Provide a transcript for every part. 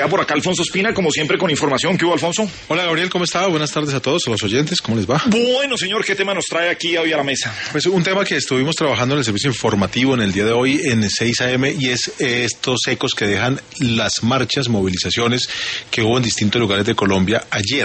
Por acá Alfonso Espina, como siempre, con información. ¿Qué hubo, Alfonso? Hola, Gabriel, ¿cómo está? Buenas tardes a todos, a los oyentes, ¿cómo les va? Bueno, señor, ¿qué tema nos trae aquí hoy a la mesa? Pues un tema que estuvimos trabajando en el servicio informativo en el día de hoy en 6 AM y es estos ecos que dejan las marchas, movilizaciones que hubo en distintos lugares de Colombia ayer,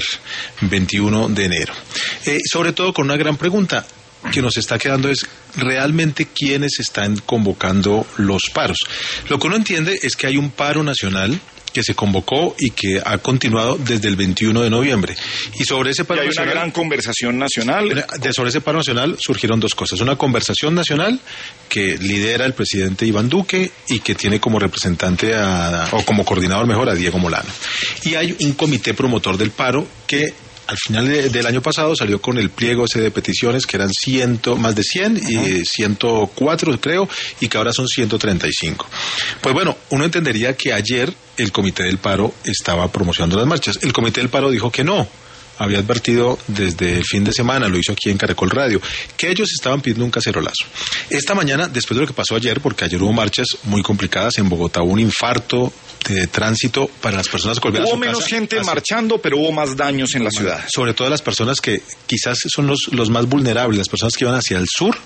21 de enero. Sobre todo con una gran pregunta que nos está quedando es realmente quiénes están convocando los paros. Lo que uno entiende es que hay un paro nacional que se convocó y que ha continuado desde el 21 de noviembre. Y sobre ese paro nacional... Hay una gran conversación nacional. Sobre ese paro nacional surgieron dos cosas. Una conversación nacional que lidera el presidente Iván Duque y que tiene como representante o como coordinador mejor a Diego Molano. Y hay un comité promotor del paro que al final del año pasado salió con el pliego ese de peticiones que eran más de 100 y 104 creo, y que ahora son 135. Pues bueno, uno entendería que ayer el Comité del Paro estaba promocionando las marchas. El Comité del Paro dijo que no. Había advertido desde el fin de semana, lo hizo aquí en Caracol Radio, que ellos estaban pidiendo un cacerolazo. Esta mañana, después de lo que pasó ayer, porque ayer hubo marchas muy complicadas en Bogotá, hubo un infarto de tránsito para las personas que volvieron a su casa. Hubo menos gente marchando, pero hubo más daños en la ciudad. Sobre todo las personas que quizás son los más vulnerables, las personas que iban hacia el sur,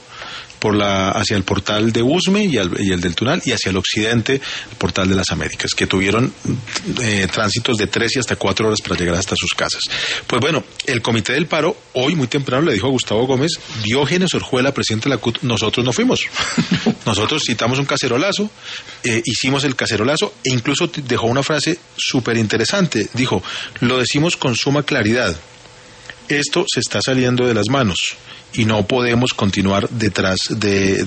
hacia el portal de Usme y el del Tunal, y hacia el occidente, el portal de las Américas, que tuvieron tránsitos de 3 y hasta 4 horas para llegar hasta sus casas. Pues bueno, el Comité del Paro, hoy muy temprano le dijo a Gustavo Gómez, Diógenes Orjuela, presidente de la CUT, nosotros no fuimos. Nosotros citamos un cacerolazo, hicimos el cacerolazo, e incluso dejó una frase súper interesante. Dijo, lo decimos con suma claridad, esto se está saliendo de las manos y no podemos continuar detrás de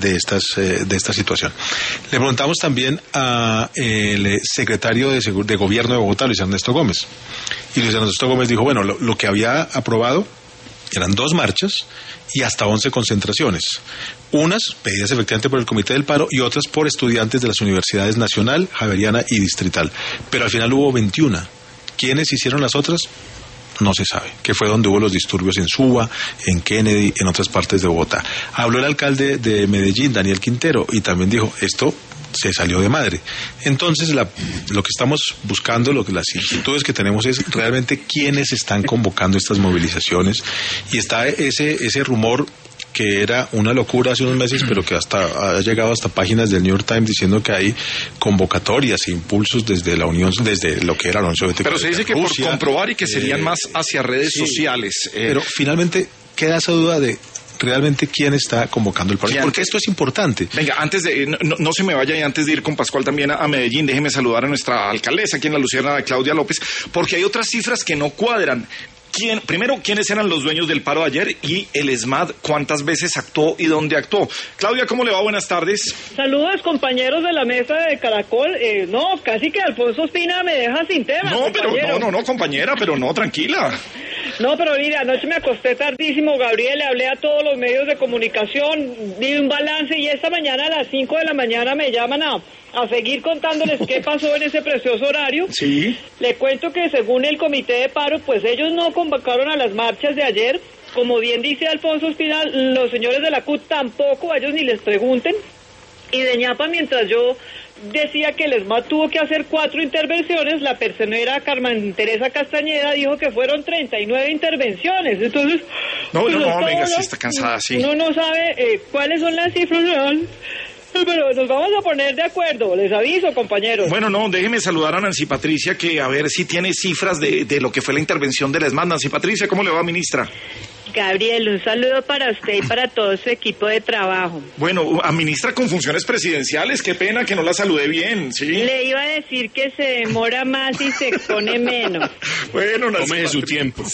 esta situación. Le preguntamos también al secretario de Gobierno de Bogotá, Luis Ernesto Gómez. Y Luis Ernesto Gómez dijo, bueno, lo que había aprobado eran 2 marchas y hasta 11 concentraciones. Unas pedidas efectivamente por el Comité del Paro y otras por estudiantes de las universidades Nacional, Javeriana y Distrital. Pero al final hubo 21. ¿Quiénes hicieron las otras? No se sabe, que fue donde hubo los disturbios en Suba, en Kennedy, en otras partes de Bogotá. Habló el alcalde de Medellín, Daniel Quintero, y también dijo, esto se salió de madre. Entonces, lo que estamos buscando, las inquietudes que tenemos es realmente quiénes están convocando estas movilizaciones, y está ese rumor que era una locura hace unos meses, pero que ha llegado hasta páginas del New York Times diciendo que hay convocatorias e impulsos desde la Unión, desde lo que era la Unión Soviética. Pero se dice que Rusia, por comprobar y que serían más hacia redes sociales. Pero finalmente queda esa duda de realmente quién está convocando el paro, porque esto es importante. Venga, antes de, no se me vaya, y antes de ir con Pascual también a Medellín, déjeme saludar a nuestra alcaldesa aquí en La Luciérnaga, Claudia López, porque hay otras cifras que no cuadran. Primero, ¿quiénes eran los dueños del paro ayer? Y el ESMAD, ¿cuántas veces actuó y dónde actuó? Claudia, ¿cómo le va? Buenas tardes. Saludos, compañeros de la mesa de Caracol. No, casi que Alfonso Espina me deja sin tema. No, compañero. Pero no, compañera, pero no, tranquila. No, pero mira, anoche me acosté tardísimo, Gabriel, le hablé a todos los medios de comunicación, di un balance y esta mañana a las 5 de la mañana me llaman a seguir contándoles qué pasó en ese precioso horario. Sí. Le cuento que según el Comité de Paro, pues ellos no convocaron a las marchas de ayer. Como bien dice Alfonso Espina, los señores de la CUT tampoco, a ellos ni les pregunten. Y de ñapa, mientras yo decía que el ESMAD tuvo que hacer 4 intervenciones, la personera Carmen Teresa Castañeda dijo que fueron 39 intervenciones. Entonces, no, venga, si está cansada, sí. Uno no sabe cuáles son las cifras reales. Pero nos vamos a poner de acuerdo, les aviso, compañeros. Bueno, no, déjeme saludar a Nancy Patricia, que a ver si tiene cifras de lo que fue la intervención del ESMAD. Nancy Patricia, ¿cómo le va, ministra? Gabriel, un saludo para usted y para todo su equipo de trabajo. Bueno, a ministra con funciones presidenciales, qué pena que no la saludé bien, ¿sí? Le iba a decir que se demora más y se expone menos. Bueno, tómese su tiempo.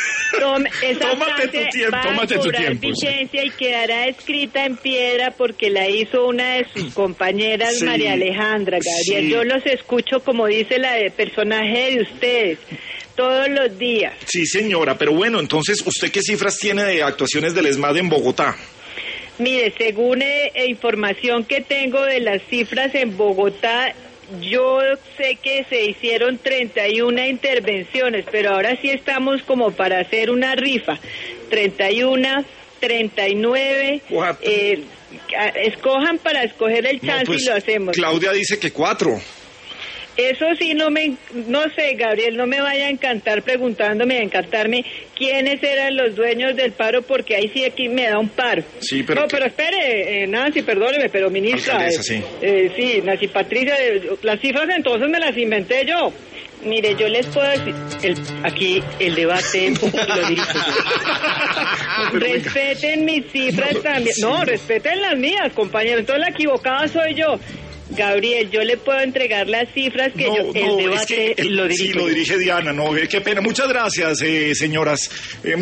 Tómate tu tiempo. Vigencia y quedará escrita en piedra porque la hizo una de sus compañeras, sí, María Alejandra, Gabriel. Sí. Yo los escucho, como dice la de personaje de ustedes, todos los días. Sí, señora, pero bueno, entonces, ¿usted qué cifras tiene de actuaciones del ESMAD en Bogotá? Mire, según información que tengo de las cifras en Bogotá, yo sé que se hicieron 31 intervenciones, pero ahora sí estamos como para hacer una rifa. 31, 39, escojan para escoger el chance, pues, y lo hacemos. Claudia dice que 4. Eso sí, no sé, Gabriel, no me vaya a encantarme quiénes eran los dueños del paro, porque ahí sí aquí me da un paro. Sí, pero... No, pero espere, Nancy, perdóneme, pero ministra... Alcaldesa, sí. Sí, Nancy Patricia, las cifras entonces me las inventé yo. Mire, yo les puedo decir, aquí el debate lo dirijo yo. Respeten mis cifras también. No, respeten las mías, compañero. Entonces la equivocada soy yo. Gabriel, yo le puedo entregar las cifras que el debate es que lo dirijo. Sí, lo dirige Diana, no, qué pena. Muchas gracias, señoras.